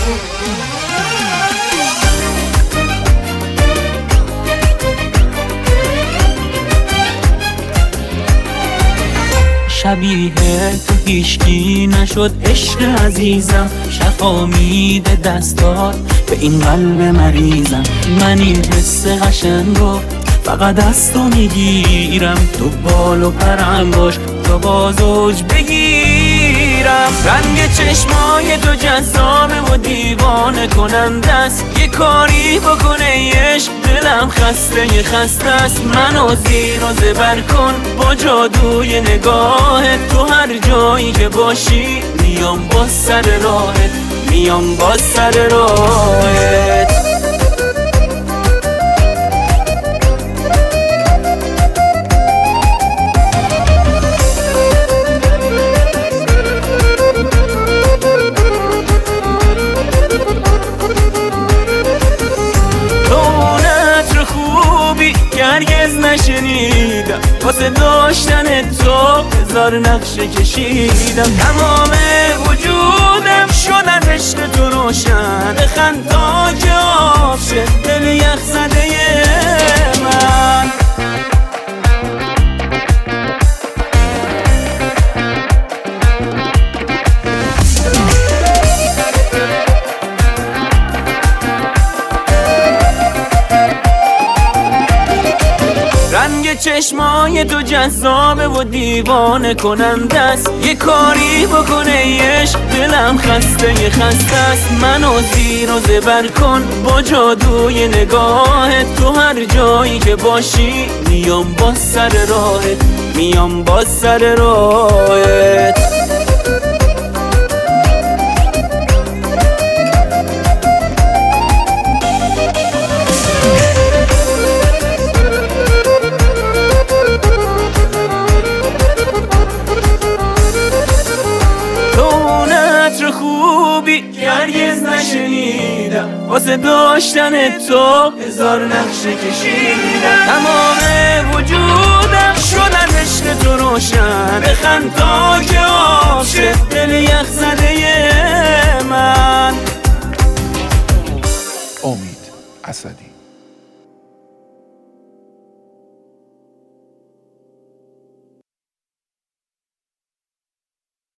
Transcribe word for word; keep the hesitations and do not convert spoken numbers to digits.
شبیه تو هیچکی نشد عشق عزیزم، شفا میده دستات به این قلب مریضم. من این حس قشنگو فقط از تو میگیرم، تو بال و پرم باش تا باز اوج بگیرم. رنگ چشمای تو جذابه و دیوانه کننده است، یه کاری بکنه عشق دلم خسته خسته است. منو زیر و زبر کن با جادوی نگاهت، تو هر جایی که باشی میام با سر راهت، میام با سر راهت. هرگز نشنیدم واسه داشتن تو هزار نقشه کشیدم. تمام وجودم شد از عشق تو روشن، بخند تا که آب شه دل یخ زده من. رنگ چشمای تو جذابه و دیوانه کننده است، یه کاری بکنه عشق دلم خسته خسته است. منو زیر و زبر کن با جادوی نگاهت، تو هر جایی که باشی میام با سر راهت، میام با سر راهت. هرگز نشنیدم واسه داشتن تو هزار نقشه کشیدم. تمام وجودم شد از عشق تو روشن، بخند تا که آب شه دل یخ زده من. امید اسدی.